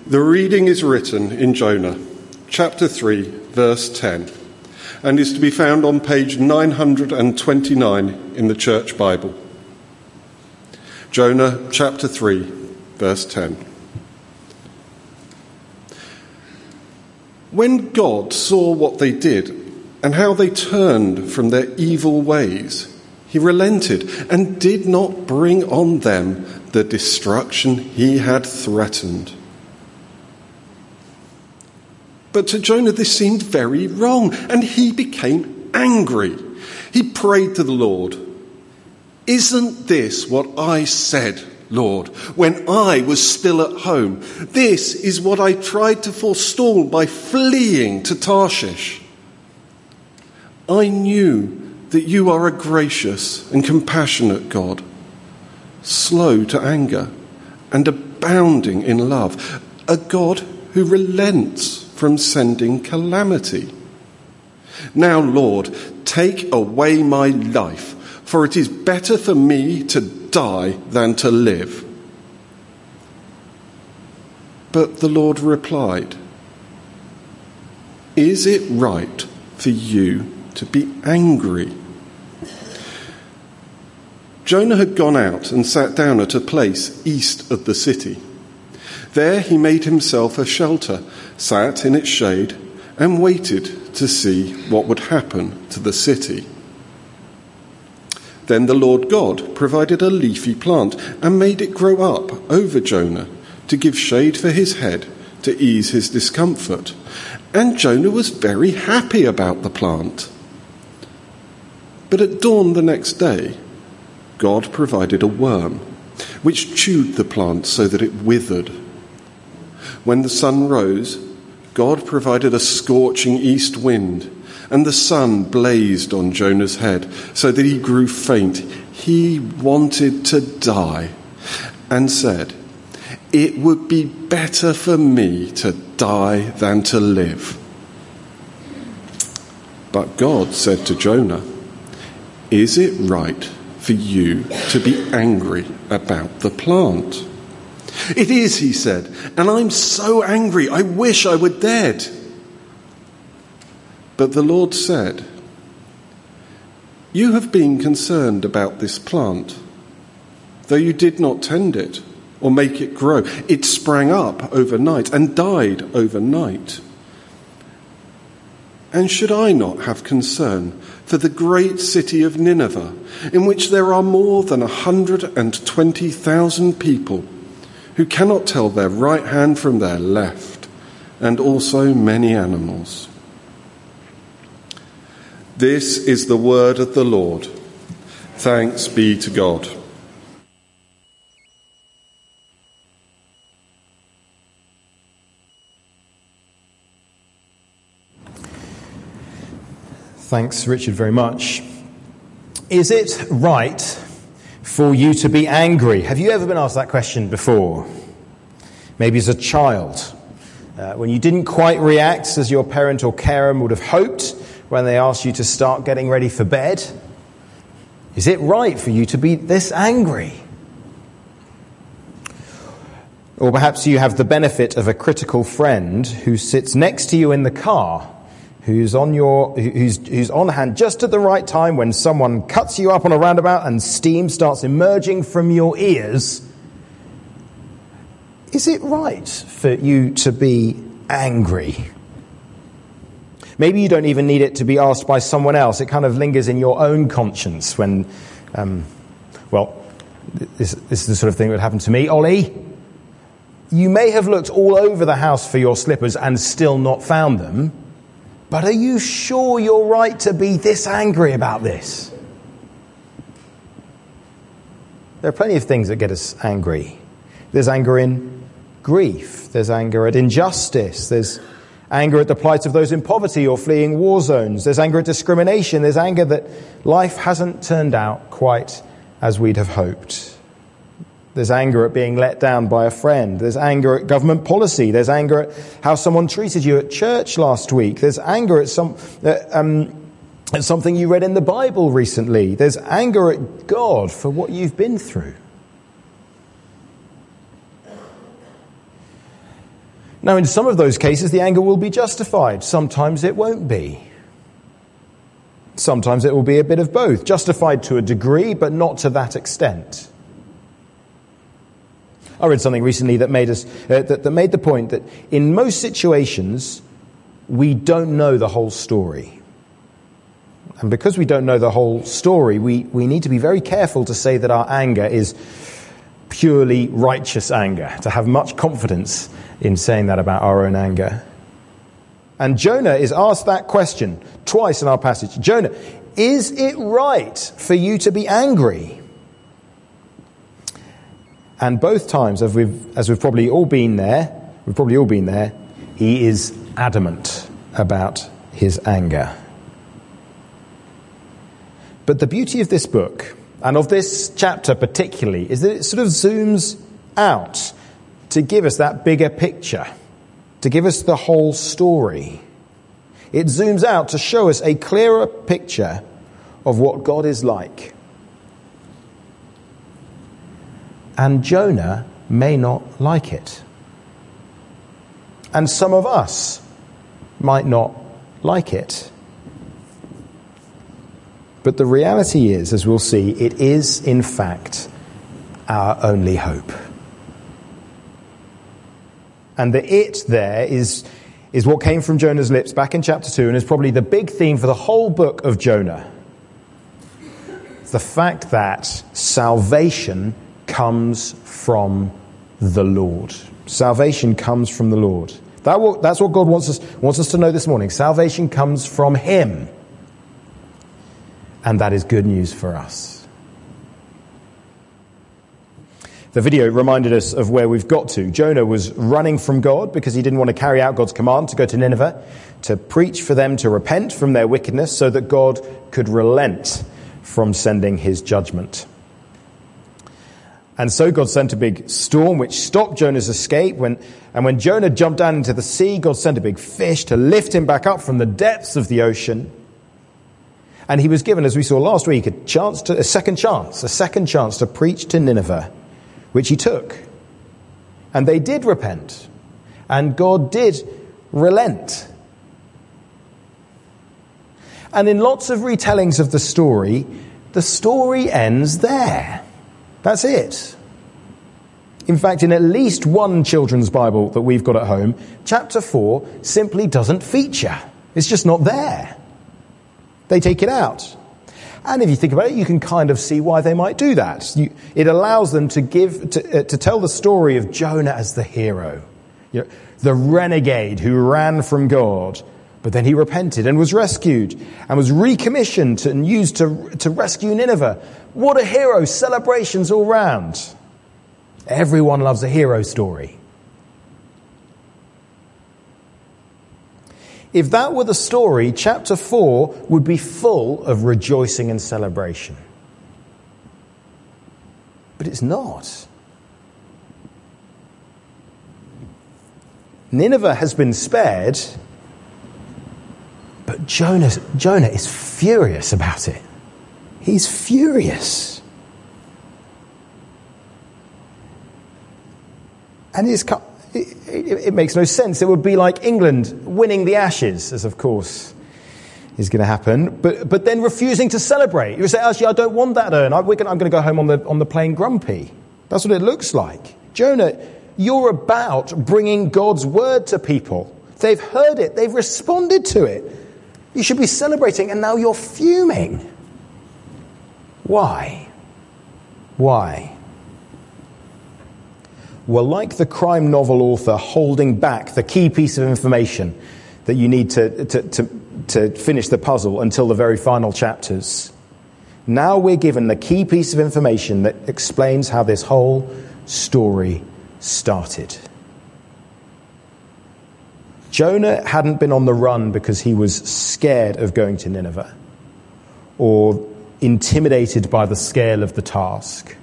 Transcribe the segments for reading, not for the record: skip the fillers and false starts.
The reading is written in Jonah, chapter 3, verse 10, and is to be found on page 929 in the Church Bible. Jonah, chapter 3, verse 10. When God saw what they did and how they turned from their evil ways, he relented and did not bring on them the destruction he had threatened. But to Jonah this seemed very wrong, and he became angry. He prayed to the Lord, "Isn't this what I said, Lord, when I was still at home? This is what I tried to forestall by fleeing to Tarshish. I knew that you are a gracious and compassionate God, slow to anger and abounding in love, a God who relents from sending calamity. Now, Lord, take away my life, for it is better for me to die than to live." But the Lord replied, "Is it right for you to be angry?" Jonah had gone out and sat down at a place east of the city. There he made himself a shelter, sat in its shade, and waited to see what would happen to the city. Then the Lord God provided a leafy plant and made it grow up over Jonah to give shade for his head to ease his discomfort. And Jonah was very happy about the plant. But at dawn the next day, God provided a worm, which chewed the plant so that it withered. When the sun rose, God provided a scorching east wind, and the sun blazed on Jonah's head so that he grew faint. He wanted to die and said, "It would be better for me to die than to live." But God said to Jonah, "Is it right for you to be angry about the plant?" "It is," he said, "and I'm so angry, I wish I were dead." But the Lord said, "You have been concerned about this plant, though you did not tend it or make it grow. It sprang up overnight and died overnight. And should I not have concern for the great city of Nineveh, in which there are more than 120,000 people who cannot tell their right hand from their left, and also many animals?" This is the word of the Lord. Thanks be to God. Thanks, Richard, very much. Is it right for you to be angry? Have you ever been asked that question before? Maybe as a child, when you didn't quite react as your parent or carer would have hoped when they asked you to start getting ready for bed. Is it right for you to be this angry? Or perhaps you have the benefit of a critical friend who sits next to you in the car, who's on hand just at the right time when someone cuts you up on a roundabout and steam starts emerging from your ears. Is it right for you to be angry? Maybe you don't even need it to be asked by someone else. It kind of lingers in your own conscience when, this is the sort of thing that would happen to me. Ollie, you may have looked all over the house for your slippers and still not found them. But are you sure you're right to be this angry about this? There are plenty of things that get us angry. There's anger in grief. There's anger at injustice. There's anger at the plight of those in poverty or fleeing war zones. There's anger at discrimination. There's anger that life hasn't turned out quite as we'd have hoped. There's anger at being let down by a friend. There's anger at government policy. There's anger at how someone treated you at church last week. There's anger at something you read in the Bible recently. There's anger at God for what you've been through. Now, in some of those cases, the anger will be justified. Sometimes it won't be. Sometimes it will be a bit of both, justified to a degree, but not to that extent. I read something recently that made the point that in most situations, we don't know the whole story. And because we don't know the whole story, we need to be very careful to say that our anger is purely righteous anger, to have much confidence in saying that about our own anger. And Jonah is asked that question twice in our passage. Jonah, is it right for you to be angry? And both times, as we've probably all been there, he is adamant about his anger. But the beauty of this book, and of this chapter particularly, is that it sort of zooms out to give us that bigger picture, to give us the whole story. It zooms out to show us a clearer picture of what God is like. And Jonah may not like it. And some of us might not like it. But the reality is, as we'll see, it is in fact our only hope. And the "it" there is what came from Jonah's lips back in chapter 2 and is probably the big theme for the whole book of Jonah. It's the fact that salvation comes from the Lord. Salvation comes from the Lord. That's what God wants us to know this morning. Salvation comes from Him. And that is good news for us. The video reminded us of where we've got to. Jonah was running from God because he didn't want to carry out God's command to go to Nineveh, to preach for them to repent from their wickedness so that God could relent from sending his judgment. And so God sent a big storm which stopped Jonah's escape. When Jonah jumped down into the sea, God sent a big fish to lift him back up from the depths of the ocean. And he was given, as we saw last week, a second chance to preach to Nineveh, which he took. And they did repent. And God did relent. And in lots of retellings of the story ends there. That's it. In fact, in at least one children's Bible that we've got at home, chapter 4 simply doesn't feature. It's just not there. They take it out. And if you think about it, you can kind of see why they might do that. It allows them to tell the story of Jonah as the hero, the renegade who ran from God, but then he repented and was rescued and was recommissioned and used to rescue Nineveh. What a hero! Celebrations all round. Everyone loves a hero story. If that were the story, chapter 4 would be full of rejoicing and celebration. But it's not. Nineveh has been spared, but Jonah is furious about it. He's furious. And it makes no sense. It would be like England winning the Ashes, as of course is going to happen, but then refusing to celebrate. You say, actually, I don't want that urn. I'm going to go home on the plane grumpy. That's what it looks like. Jonah, you're about bringing God's word to people. They've heard it. They've responded to it. You should be celebrating, and now you're fuming. Why? Why? Well, like the crime novel author holding back the key piece of information that you need to finish the puzzle until the very final chapters, now we're given the key piece of information that explains how this whole story started. Jonah hadn't been on the run because he was scared of going to Nineveh or intimidated by the scale of the task.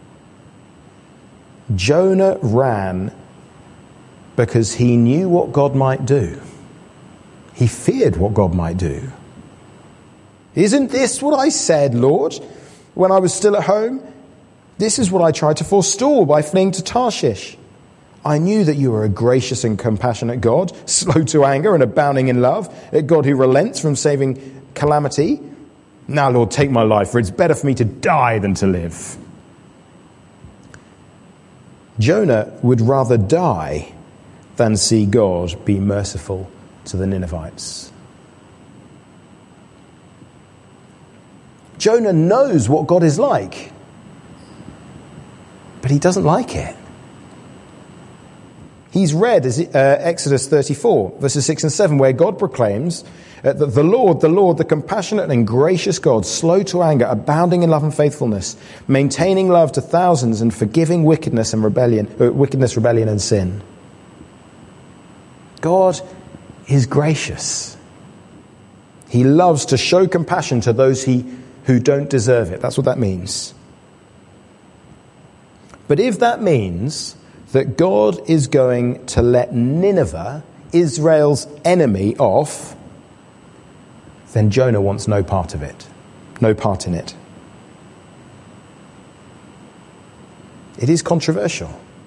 Jonah ran because he knew what God might do. He feared what God might do. Isn't this what I said, Lord, when I was still at home? This is what I tried to forestall by fleeing to Tarshish. I knew that you were a gracious and compassionate God, slow to anger and abounding in love, a God who relents from saving calamity. Now, Lord, take my life, for it's better for me to die than to live. Jonah would rather die than see God be merciful to the Ninevites. Jonah knows what God is like, but he doesn't like it. He's read Exodus 34, verses 6 and 7, where God proclaims that the Lord, the compassionate and gracious God, slow to anger, abounding in love and faithfulness, maintaining love to thousands, and forgiving wickedness, rebellion, and sin. God is gracious. He loves to show compassion to those who don't deserve it. That's what that means. But if that means that God is going to let Nineveh, Israel's enemy, off, then Jonah wants no part of it, no part in it. It is controversial.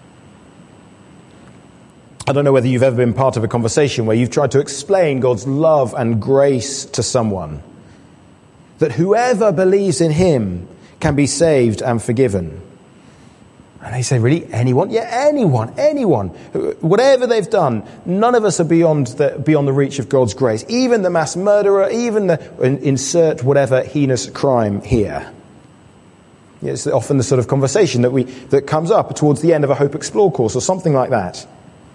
I don't know whether you've ever been part of a conversation where you've tried to explain God's love and grace to someone, that whoever believes in him can be saved and forgiven. And they say, really? Anyone? Yeah, anyone. Whatever they've done, none of us are beyond the reach of God's grace. Even the mass murderer, insert whatever heinous crime here. It's often the sort of conversation that comes up towards the end of a Hope Explore course or something like that.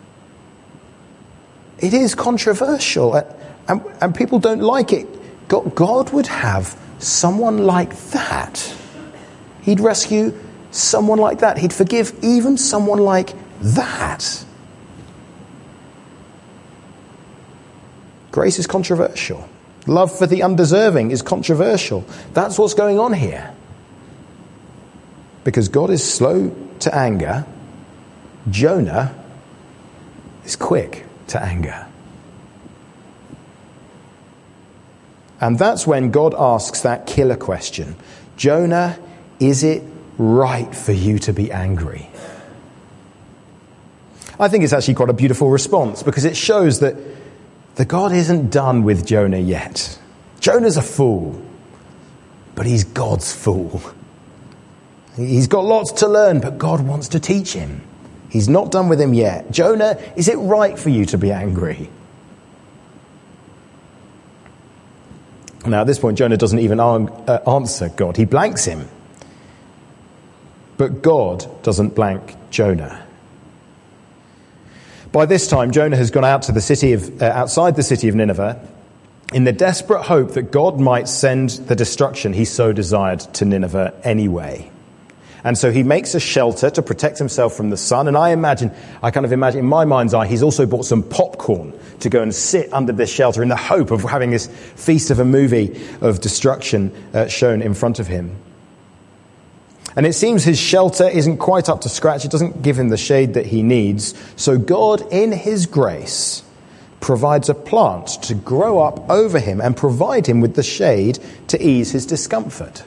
It is controversial, and people don't like it. God would have someone like that. He'd rescue someone like that. He'd forgive even someone like that. Grace is controversial. Love for the undeserving is controversial. That's what's going on here. Because God is slow to anger, Jonah is quick to anger. And that's when God asks that killer question. Jonah, is it right for you to be angry? I think it's actually quite a beautiful response, because it shows that the God isn't done with Jonah yet. Jonah's a fool, but he's God's fool. He's got lots to learn, but God wants to teach him. He's not done with him yet. Jonah, is it right for you to be angry? Now, at this point, Jonah doesn't even answer God. He blanks him. But God doesn't blank Jonah. By this time, Jonah has gone out to the city outside the city of Nineveh in the desperate hope that God might send the destruction he so desired to Nineveh anyway. And so he makes a shelter to protect himself from the sun. And I kind of imagine in my mind's eye, he's also bought some popcorn to go and sit under this shelter in the hope of having this feast of a movie of destruction shown in front of him. And it seems his shelter isn't quite up to scratch. It doesn't give him the shade that he needs. So God, in his grace, provides a plant to grow up over him and provide him with the shade to ease his discomfort.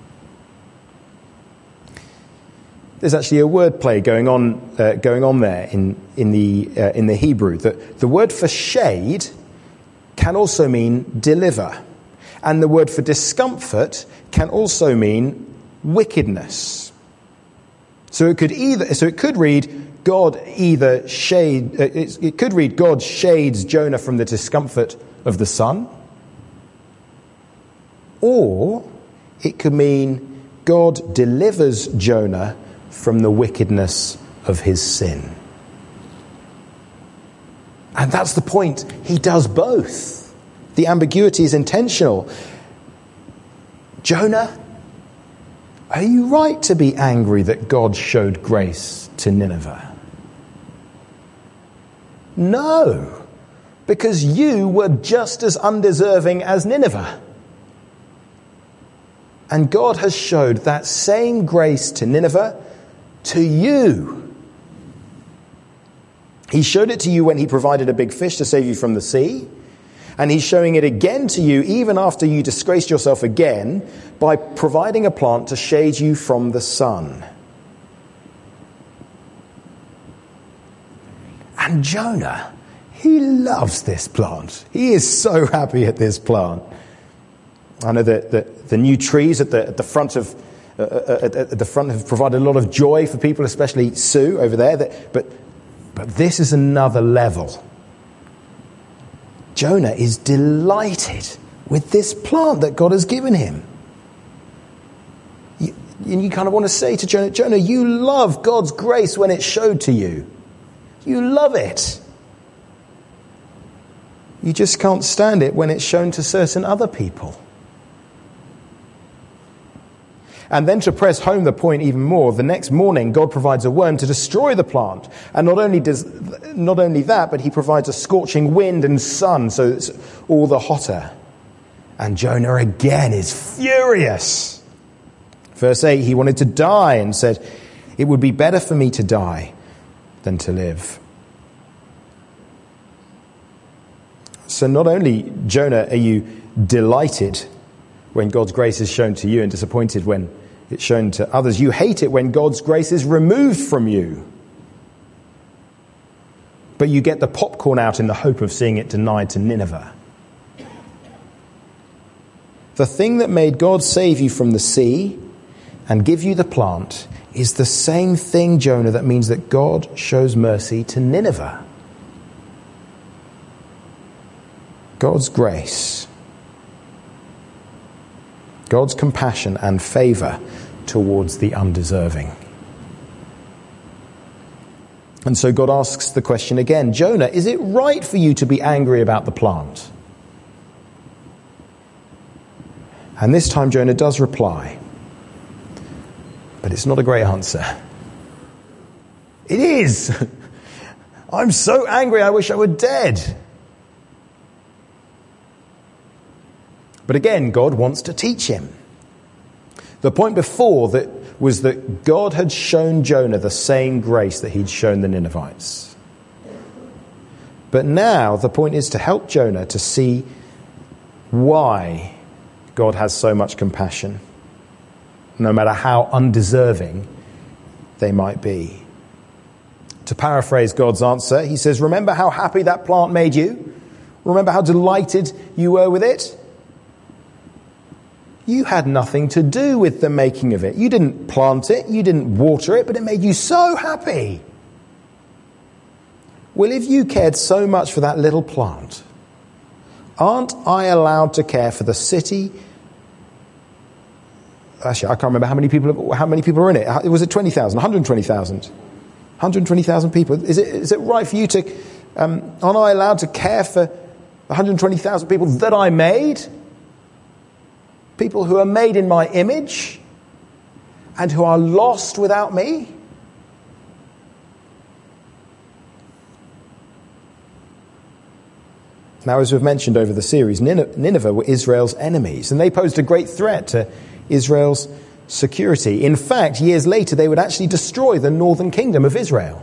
There's actually a wordplay going on there in the Hebrew. That the word for shade can also mean deliver, and the word for discomfort can also mean wickedness. So it could read God shades Jonah from the discomfort of the sun, or it could mean God delivers Jonah from the wickedness of his sin. And that's the point. He does both. The ambiguity is intentional. Jonah, are you right to be angry that God showed grace to Nineveh? No, because you were just as undeserving as Nineveh. And God has showed that same grace to Nineveh to you. He showed it to you when he provided a big fish to save you from the sea. And he's showing it again to you even after you disgraced yourself again by providing a plant to shade you from the sun. And Jonah, he loves this plant. He is so happy at this plant. I know that the new trees at the front have provided a lot of joy for people, especially Sue over there. But this is another level. Jonah is delighted with this plant that God has given him. You kind of want to say to Jonah, Jonah, you love God's grace when it's showed to you. You love it. You just can't stand it when it's shown to certain other people. And then to press home the point even more, the next morning God provides a worm to destroy the plant. And not only that, but he provides a scorching wind and sun, so it's all the hotter. And Jonah again is furious. Verse 8, he wanted to die and said, it would be better for me to die than to live. So not only, Jonah, are you delighted when God's grace is shown to you and disappointed when it's shown to others, you hate it when God's grace is removed from you. But you get the popcorn out in the hope of seeing it denied to Nineveh. The thing that made God save you from the sea and give you the plant is the same thing, Jonah, that means that God shows mercy to Nineveh. God's grace, God's compassion and favour towards the undeserving. And so God asks the question again, Jonah, is it right for you to be angry about the plant? And this time Jonah does reply, but it's not a great answer. It is. I'm so angry, I wish I were dead. But again, God wants to teach him. The point before that was that God had shown Jonah the same grace that he'd shown the Ninevites. But now the point is to help Jonah to see why God has so much compassion, no matter how undeserving they might be. To paraphrase God's answer, he says, remember how happy that plant made you? Remember how delighted you were with it? You had nothing to do with the making of it. You didn't plant it, you didn't water it, but it made you so happy. Well, if you cared so much for that little plant, aren't I allowed to care for the city? Actually, I can't remember how many people are in it. Was it 20,000, 120,000? 120,000 people. Is it right for you to, aren't I allowed to care for 120,000 people that I made? People who are made in my image and who are lost without me? Now, as we've mentioned over the series, Nineveh were Israel's enemies, and they posed a great threat to Israel's security. In fact, years later, they would actually destroy the northern kingdom of Israel.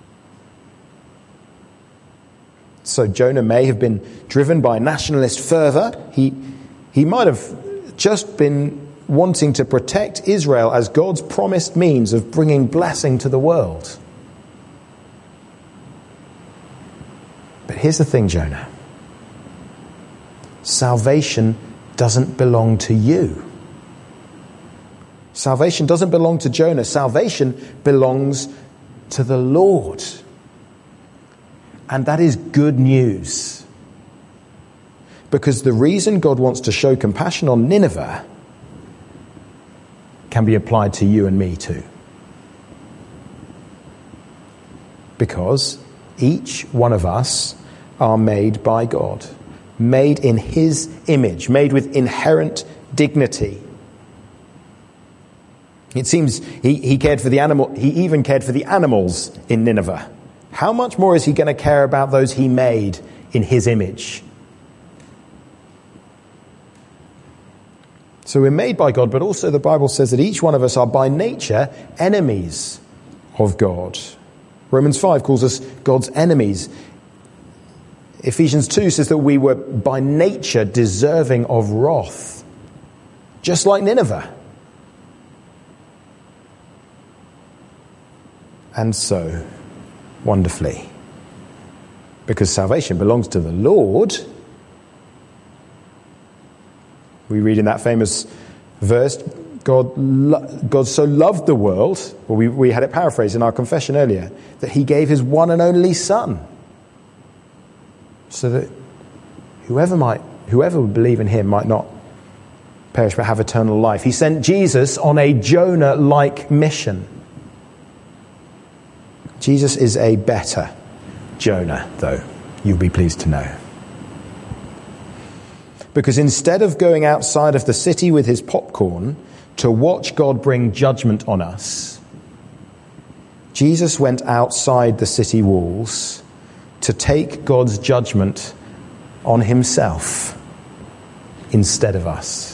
So Jonah may have been driven by nationalist fervour. He might have just been wanting to protect Israel as God's promised means of bringing blessing to the world. But here's the thing, Jonah. Salvation doesn't belong to you. Salvation doesn't belong to Jonah. Salvation belongs to the Lord. And that is good news. Because the reason God wants to show compassion on Nineveh can be applied to you and me too. Because each one of us are made by God, made in his image, made with inherent dignity. It seems he cared for the animal. He even cared for the animals in Nineveh. How much more is he going to care about those he made in his image? So we're made by God, but also the Bible says that each one of us are by nature enemies of God. Romans 5 calls us God's enemies. Ephesians 2 says that we were by nature deserving of wrath, just like Nineveh. And so, wonderfully, because salvation belongs to the Lord. We read in that famous verse, God so loved the world, well, we had it paraphrased in our confession earlier, that he gave his one and only Son, so that whoever would believe in him might not perish but have eternal life. He sent Jesus on a Jonah-like mission. Jesus is a better Jonah, though, you'll be pleased to know. Because instead of going outside of the city with his popcorn to watch God bring judgment on us, Jesus went outside the city walls to take God's judgment on himself instead of us.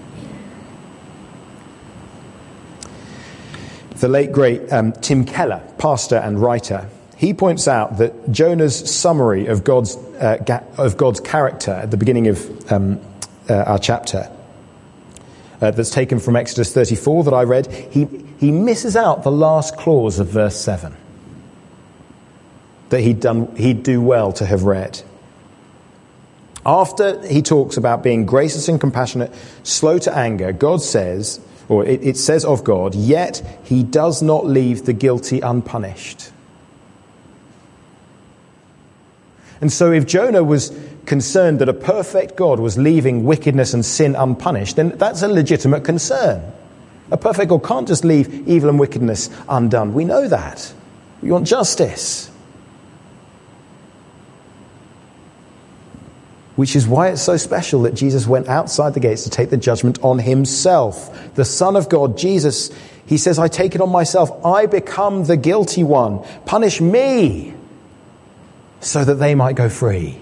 The late, great Tim Keller, pastor and writer, he points out that Jonah's summary of God's character at the beginning of our chapter, that's taken from Exodus 34 that I read, he misses out the last clause of verse 7 that he'd do well to have read. After he talks about being gracious and compassionate, slow to anger, God says, or it says of God, yet he does not leave the guilty unpunished. And so if Jonah was concerned that a perfect God was leaving wickedness and sin unpunished, then that's a legitimate concern. A perfect God can't just leave evil and wickedness undone. We know that. We want justice. Which is why it's so special that Jesus went outside the gates to take the judgment on himself. The Son of God, Jesus, he says, I take it on myself. I become the guilty one. Punish me so that they might go free.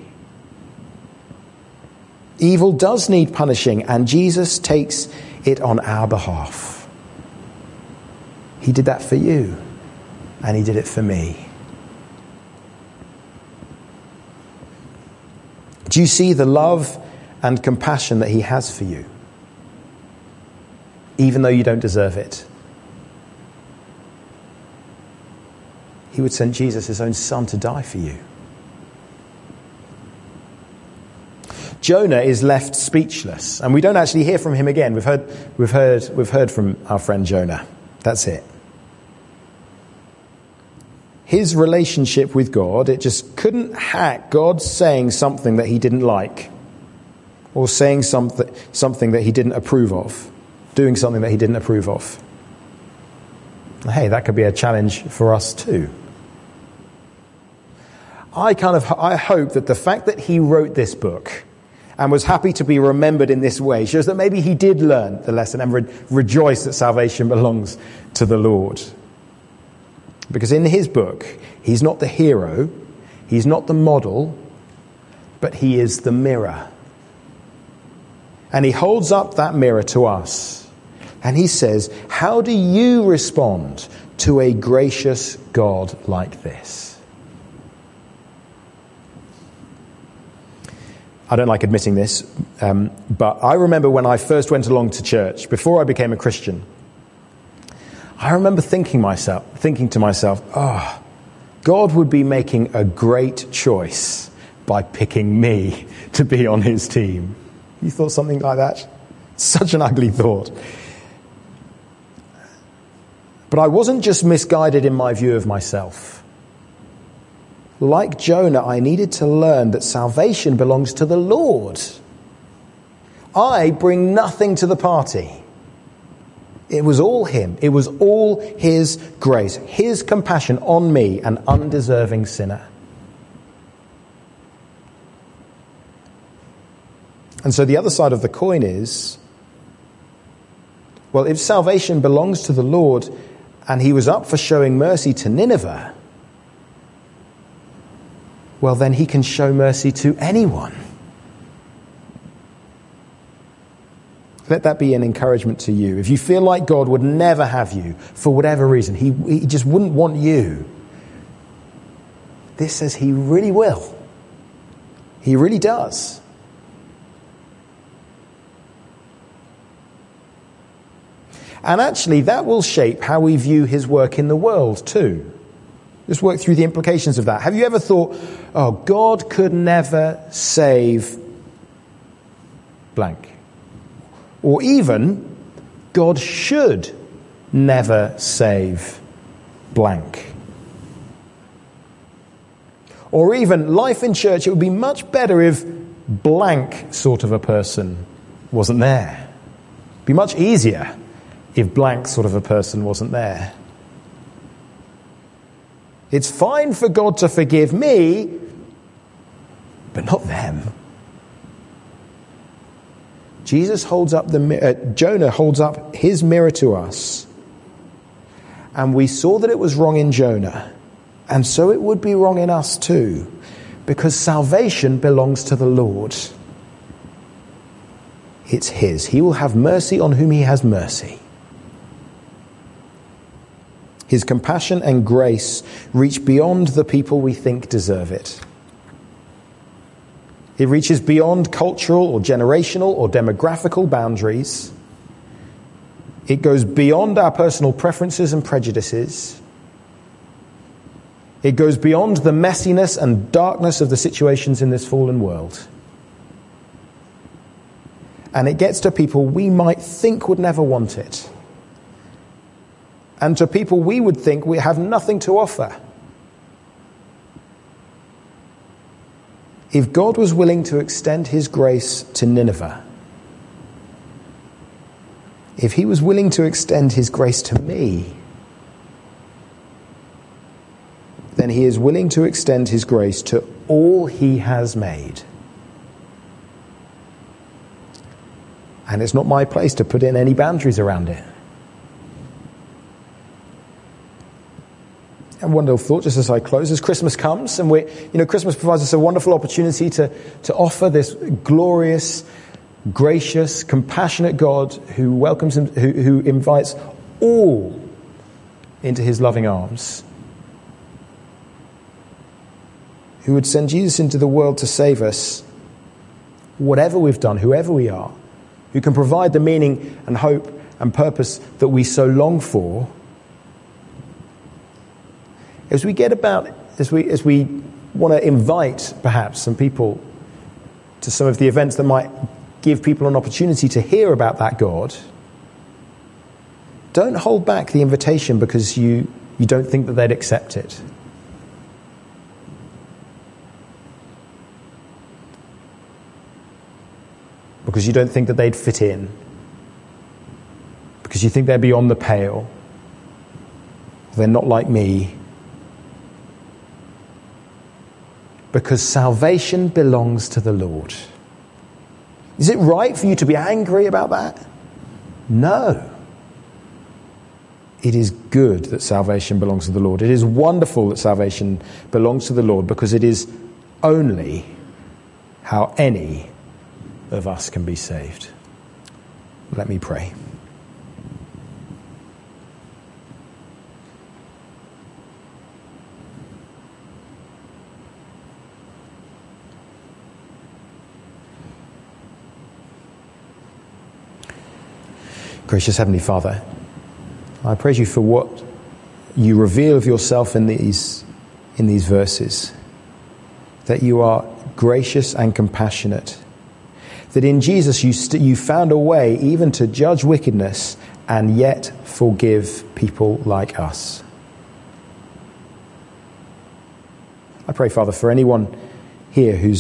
Evil does need punishing, and Jesus takes it on our behalf. He did that for you, and he did it for me. Do you see the love and compassion that he has for you, even though you don't deserve it? He would send Jesus, his own Son, to die for you. Jonah is left speechless, and we don't actually hear from him again. We've heard from our friend Jonah. That's it. His relationship with God, it just couldn't hack God saying something that he didn't like, or saying something that he didn't approve of, doing something that he didn't approve of. Hey, that could be a challenge for us too. I hope that the fact that he wrote this book and was happy to be remembered in this way shows that maybe he did learn the lesson and rejoice that salvation belongs to the Lord. Because in his book, he's not the hero, he's not the model, but he is the mirror. And he holds up that mirror to us. And he says, how do you respond to a gracious God like this? I don't like admitting this, but I remember when I first went along to church, before I became a Christian, I remember thinking to myself, God would be making a great choice by picking me to be on his team. You thought something like that? Such an ugly thought. But I wasn't just misguided in my view of myself. Like Jonah, I needed to learn that salvation belongs to the Lord. I bring nothing to the party. It was all him. It was all his grace, his compassion on me, an undeserving sinner. And so the other side of the coin is, well, if salvation belongs to the Lord and he was up for showing mercy to Nineveh, well, then he can show mercy to anyone. Let that be an encouragement to you. If you feel like God would never have you, for whatever reason, he just wouldn't want you, this says he really will. He really does. And actually, that will shape how we view his work in the world too. Just work through the implications of that. Have you ever thought, oh, God could never save blank? Or even, God should never save blank. Or even, life in church, it would be much better if blank sort of a person wasn't there. It'd be much easier if blank sort of a person wasn't there. It's fine for God to forgive me, but not them. Jonah holds up his mirror to us. And we saw that it was wrong in Jonah. And so it would be wrong in us too. Because salvation belongs to the Lord. It's his. He will have mercy on whom he has mercy. His compassion and grace reach beyond the people we think deserve it. It reaches beyond cultural or generational or demographical boundaries. It goes beyond our personal preferences and prejudices. It goes beyond the messiness and darkness of the situations in this fallen world. And it gets to people we might think would never want it. And to people we would think we have nothing to offer. If God was willing to extend his grace to Nineveh, if he was willing to extend his grace to me, then he is willing to extend his grace to all he has made. And it's not my place to put in any boundaries around it. A wonderful thought, just as I close, as Christmas comes, and Christmas provides us a wonderful opportunity to offer this glorious, gracious, compassionate God who welcomes him, who invites all into his loving arms, who would send Jesus into the world to save us, whatever we've done, whoever we are, who can provide the meaning and hope and purpose that we so long for. As we want to invite perhaps some people to some of the events that might give people an opportunity to hear about that God, don't hold back the invitation because you don't think that they'd accept it. Because you don't think that they'd fit in. Because you think they're beyond the pale. They're not like me. Because salvation belongs to the Lord. Is it right for you to be angry about that? No. It is good that salvation belongs to the Lord. It is wonderful that salvation belongs to the Lord because it is only how any of us can be saved. Let me pray. Gracious Heavenly Father, I praise you for what you reveal of yourself in these verses. That you are gracious and compassionate. That in Jesus you found a way even to judge wickedness and yet forgive people like us. I pray, Father, for anyone here who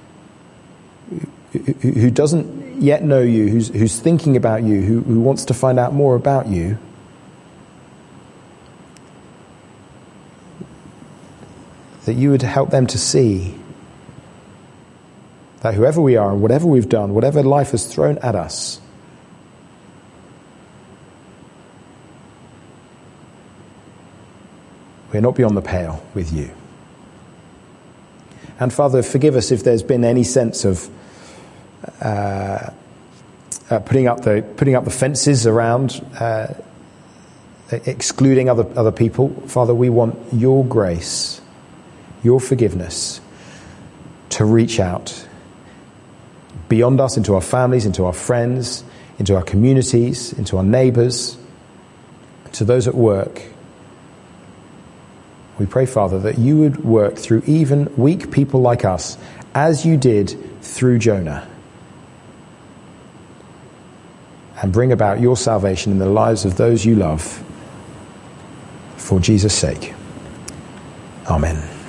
doesn't yet know you, who's thinking about you, who wants to find out more about you, that you would help them to see that whoever we are and whatever we've done, whatever life has thrown at us, we're not beyond the pale with you. And Father, forgive us if there's been any sense of putting up the fences around, excluding other people. Father, we want your grace, your forgiveness to reach out beyond us into our families, into our friends, into our communities, into our neighbours, to those at work. We pray, Father, that you would work through even weak people like us, as you did through Jonah, and bring about your salvation in the lives of those you love, for Jesus' sake. Amen.